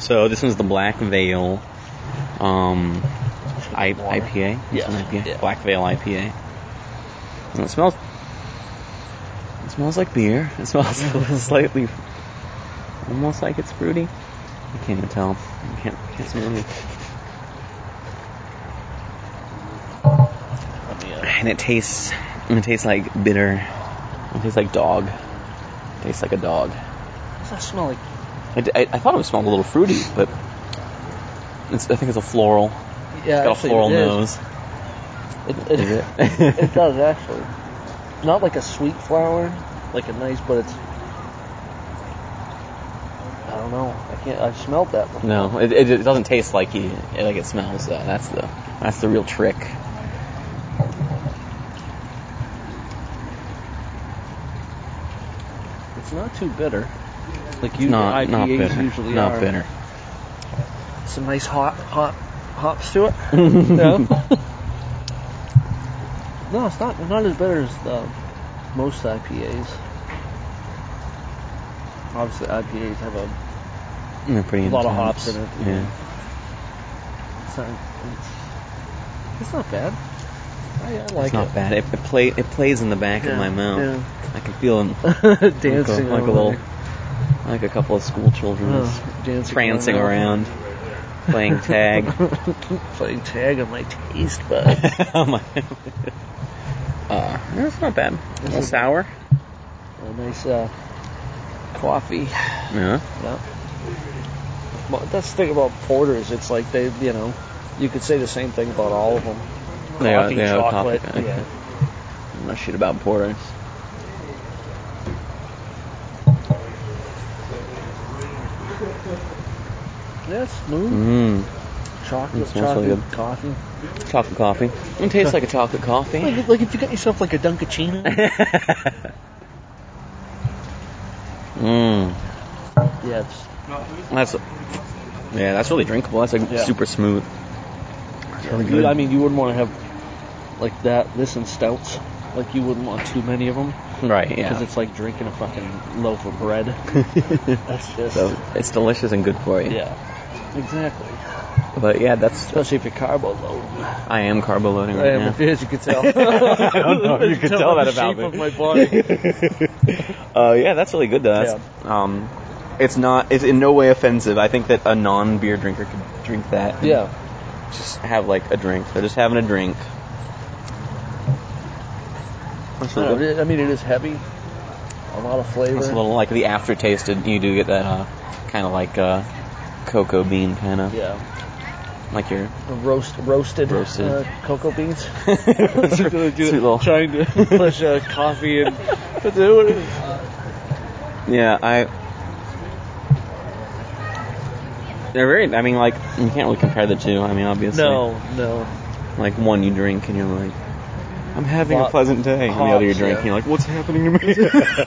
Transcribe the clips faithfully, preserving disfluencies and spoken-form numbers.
So this one's the Black Veil um, I- Water. I P A. This Yeah. one I P A. Yeah. Black Veil I P A. And it smells. It smells like beer. It smells slightly, almost like it's fruity. I can't even tell. I can't, can't smell it. And it tastes. And it tastes like bitter. It tastes like dog. It tastes like a dog. Does that smell like? I, I, I thought it would smell a little fruity, but it's, I think it's a floral. Yeah, It's got a actually, floral it is. nose. It, it, Is it? it does actually. Not like a sweet flower, like a nice, but it's. I don't know. I can't. I've smelled that before. No, it, it, it doesn't taste like you like it smells. Though. That's the that's the real trick. It's not too bitter. Like It's you, not I P As not bitter. usually not are. bitter. Some nice hot, hot hops to it. No. No, it's not. Not as bitter as uh, most I P As. Obviously, I P As have a They're pretty A lot of intense. hops in it. Yeah. It's not. It's, it's not bad. I, I like It's not it. bad. It, it play it plays in the back Yeah, of my mouth. yeah. I can feel them Dancing like a, like a over little, there. like a couple of school children Oh, just dancing prancing around. around, playing tag. Playing tag on my taste buds. Oh my. Uh, no, it's not bad. A little is- sour. A nice uh, coffee. Yeah. Yeah. Well, that's the thing about porters. It's like they, you know, you could say the same thing about all of them. They are- Coffee, they are chocolate. coffee. Yeah. I don't know shit about porters. Yeah, it's smooth. Mmm. Chocolate, It smells chocolate, really good. coffee. Chocolate coffee. It tastes like a chocolate coffee. Like, like if you got yourself like a Dunkaccino. Mmm. Yeah, it's That's. Yeah, that's really drinkable. That's like Yeah. super smooth. That's really You- good. I mean, you wouldn't want to have like that. This and stouts. Like you wouldn't want too many of them right, because yeah. it's like drinking a fucking loaf of bread. That's just So it's delicious and good for you. yeah, exactly. But yeah, that's. Especially if you're carbo low. I am carbo loading I right am, now. as you can tell. I don't know if you can tell by that the about shape me. of my body. Uh, yeah, that's really good though. That's, um, it's not. It's in no way offensive. I think that a non-beer drinker could drink that. and Yeah. Just have like a drink. They're just having a drink. That's No, really it good. is- I mean, it is heavy. A lot of flavor. It's a little like the aftertaste. You do get that uh, kind of like uh, cocoa bean kind of. Yeah. Like your. Roast, roasted, Roasted. Uh, cocoa beans. Sweet little. Trying to push uh, coffee and but do it. Yeah, I. They're very. I mean, like you can't really compare the two. I mean, obviously. No, no. Like one you drink and you're like, I'm having Hop- a pleasant day, and the other you hops, drink yeah. and you're like, what's happening to me?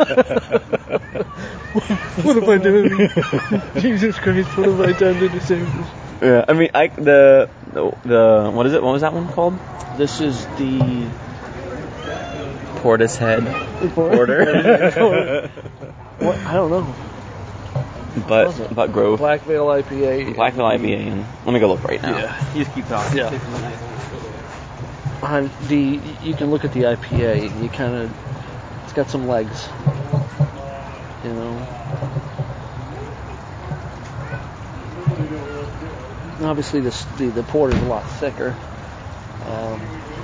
What have I done? Jesus Christ! What have I done to deserve this? Yeah, I mean, I the the, the what is it? What was that one called? This is the Portishead Porter. What? I don't know. but was it? but Grove Black Veil I P A. Blackville I P A. And let me go look right now. Yeah. You just keep talking. Yeah. On the you can look at the I P A and you kind of it's got some legs. You know. And obviously, this, the the porter's a lot thicker. Um,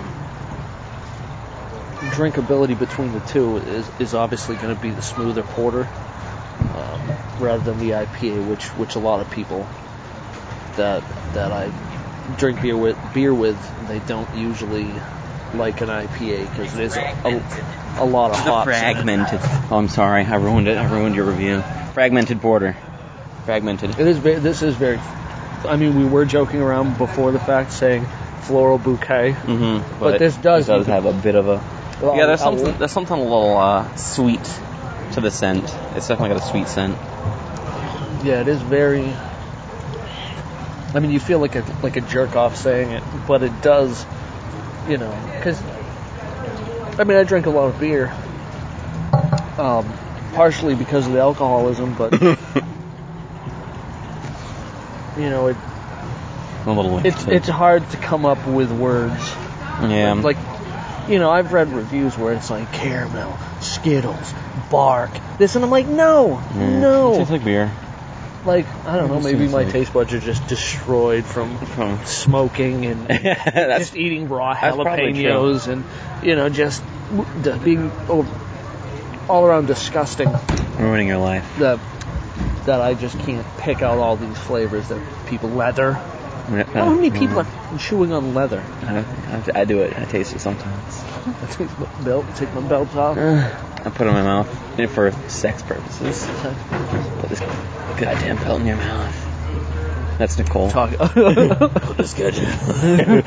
drinkability between the two is is obviously going to be the smoother porter, um, rather than the I P A, which which a lot of people that that I drink beer with beer with they don't usually like an I P A because there's a, a, a lot of The hops. in it. fragmented. Oh, I'm sorry, I ruined it. I ruined your review. Fragmented porter. Fragmented. It is. Very, this is very. I mean, we were joking around before the fact, saying floral bouquet. Mm-hmm. But this does- it does have a bit of a. Well, Yeah, there's a- something. There's something a little uh, sweet to the scent. It's definitely got a sweet scent. Yeah, it is very. I mean, you feel like a like a jerk off saying it, but it does. You know, because. I mean, I drink a lot of beer. Um, partially because of the alcoholism, but. you know, it, A little. it's it's hard to come up with words. Yeah. Like, you know, I've read reviews where it's like caramel, Skittles, bark, this, and I'm like, no, Mm. no. It tastes like beer. Like, I don't know, It maybe seems my like- taste buds are just destroyed from From smoking and that's just eating raw that's probably jalapenos and, you know, just d- being oh, all around disgusting ruining your life. that that I just can't pick out all these flavors that people leather. How many people are chewing on leather? I, I, I do it. I taste it sometimes. I take my belt, take my belt off. I put it in my mouth for sex purposes. Put this goddamn belt in your mouth. That's Nicole. Talk. Put this goddamn.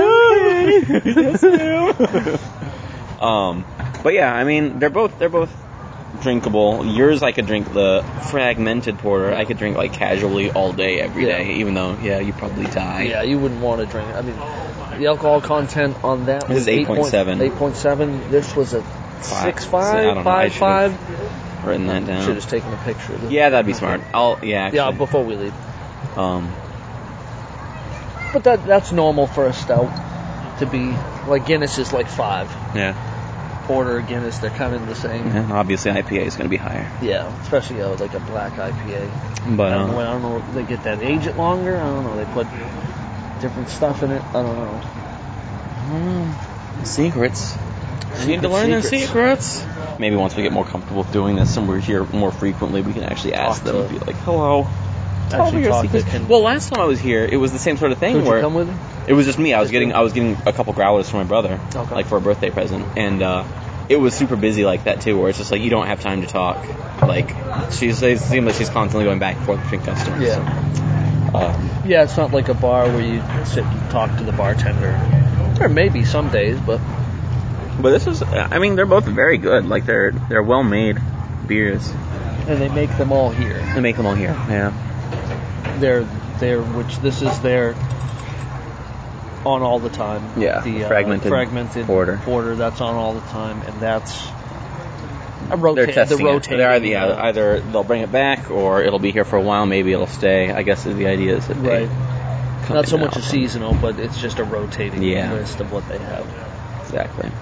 um, but yeah, I mean, they're both they're both drinkable. Yours, I could drink the fragmented porter. I could drink like casually all day, every Yeah. day. Even though, yeah, you probably die. Yeah, you wouldn't want to drink. I mean, the alcohol content on that This was is eight point seven. eight point seven. This was a six I five, don't know. I five should've five. Written that down. Should have taken a picture of it. Yeah, that'd be smart. I'll yeah. Actually, Yeah, before we leave. um. But that that's normal for a stout to be like Guinness is like five. Yeah. Porter, Guinness, they're kind of the same. And obviously, I P A is going to be higher. Yeah, especially uh, like a black I P A. But I don't um, know. I don't know. They get that age it longer. I don't know. They put different stuff in it. I don't know. Mm, secrets. We need to Secret learn the secrets. secrets. Maybe once we get more comfortable doing this and we're here more frequently, we can actually ask Talk them to- and be like, "Hello." Tell Actually me your talk to secrets. Ken- Well, last time I was here, it was the same sort of thing Who'd where you come with? it was just me. I was Just getting you? I was getting a couple growlers for my brother, Okay. like for a birthday present, and uh, it was super busy like that too, where it's just like you don't have time to talk. Like she's it seems like she's constantly going back and forth between customers. Yeah. So, uh, Yeah, it's not like a bar where you sit and talk to the bartender. Or maybe some days, but but this is, I mean, they're both very good. Like they're they're well made beers. and they make them all here. They make them all here. Yeah. They're they're which this is their on all the time. Yeah, the uh, fragmented fragmented porter. porter that's on all the time, and that's a They're rota- testing the it. rotating. They're either, yeah, uh, either they'll bring it back or it'll be here for a while. Maybe it'll stay. I guess the idea is that they right. come Not so in and much a out. seasonal, but it's just a rotating Yeah. list of what they have. Exactly.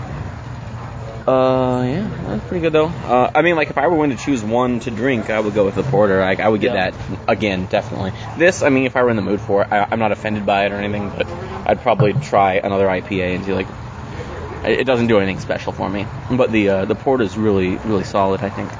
Uh, yeah, that's pretty good though. Uh, I mean, like if I were going to choose one to drink, I would go with the porter. Like I would get Yeah. that again, definitely. This, I mean, if I were in the mood for it, I, I'm not offended by it or anything, but I'd probably try another I P A and see like. It it doesn't do anything special for me, but the uh, the porter is really really solid. I think.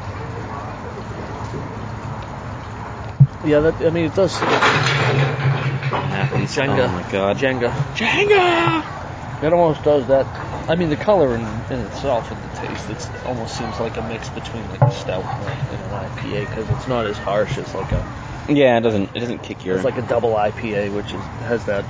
Yeah, that, I mean, it does. Yeah, these- Jenga. Oh my god. Jenga. Jenga. It almost does that. I mean, the color in, in itself and the taste, it's, it almost seems like a mix between like a stout and, and an I P A because it's not as harsh as like a Yeah, it doesn't it doesn't kick your. it's like a double I P A, which is has that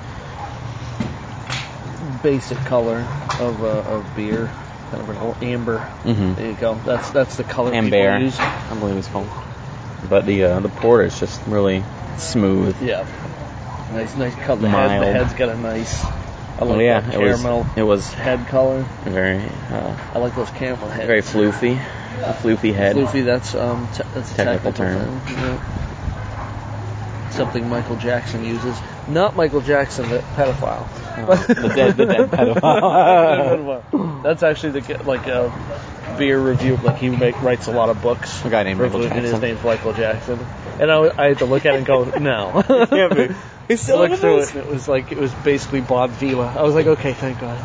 basic color of uh, of beer, kind of an old amber. Mhm. There you go. That's that's the color Amber, people use. I believe it's called. But the uh, the porter is just really smooth. Yeah, nice nice color. The, Mild. head, the head's got a nice. I like Oh yeah, that it was caramel it was head color. very uh, I like those caramel heads. very floofy, a floofy head. Floofy, that's um, te- that's a Technical technical, term. thing. Yeah. Something Michael Jackson uses. Not Michael Jackson, the pedophile. Uh, the dead the dead pedophile. That's actually the like a beer review. Like he make, writes a lot of books. A guy named Michael And his Jackson. name's Michael Jackson. And I, I had to look at it and go, no. Yeah, but he's I still looked in through this? it and it was like it was basically Bob Vila. I was like, okay, thank God.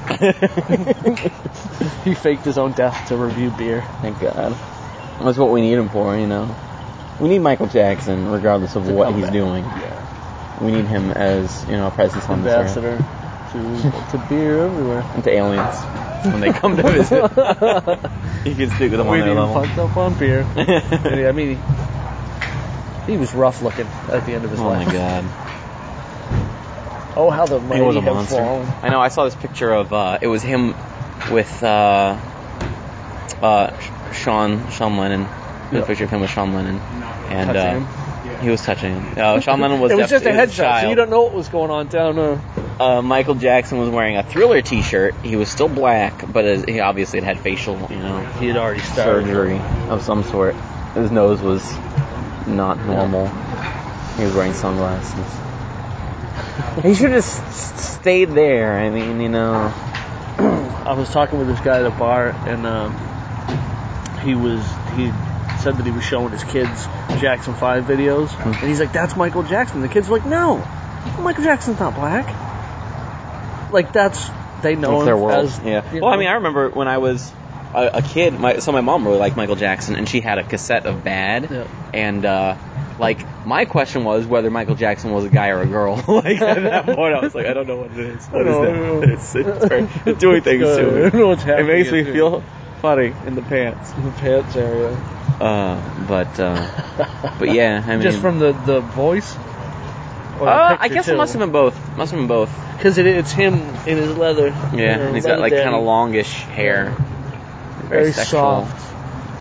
He faked his own death to review beer. Thank God. That's what we need him for, you know. We need Michael Jackson, regardless of To what come he's back. doing. Yeah. We need him as, you know, a presence on this earth. Ambassador to to beer everywhere. And to aliens when they come to visit. You can speak with them We on need their him level. fucked up on beer. And, I mean, he, he was rough looking at the end of his Oh life. my God. Oh, how the He mighty was a have monster. fallen. I know. I saw this picture of uh, it was him with uh, uh, Sean Sean Lennon. There's Yeah. a picture of him with Sean Lennon, and Touching uh, him. he was touching him. Uh, Sean Lennon was. It was def- just a he was headshot, so child. you don't know what was going on down there. Uh, Michael Jackson was wearing a Thriller T-shirt. He was still black, but as, he obviously had had facial, you know, He had already started. surgery of some sort. His nose was not normal. He was wearing sunglasses. He should have s- stayed there. I mean, you know. I was talking with this guy at a bar, and um, he was he said that he was showing his kids Jackson five videos, mm-hmm. and he's like, "That's Michael Jackson." The kids were like, "No, Michael Jackson's not black." Like that's they know it's him their world. as, yeah. Well, know. I mean, I remember when I was a, a kid. My, so my mom really liked Michael Jackson, and she had a cassette of Bad, yeah. and. uh Like, my question was whether Michael Jackson was a guy or a girl. Like, at that point, I was like, I don't know what it is. What is that? It's, it's, very, it's doing things to me. I don't know what's happening. It makes me feel funny in the pants. In the pants area. Uh, but, uh, but yeah, I mean. Just from the, the voice? Or the uh, I guess too? it must have been both. Must have been both. Because it, it's him in his leather. Yeah, and he's got, like, kind of longish hair. Yeah. Very, very sexual. soft.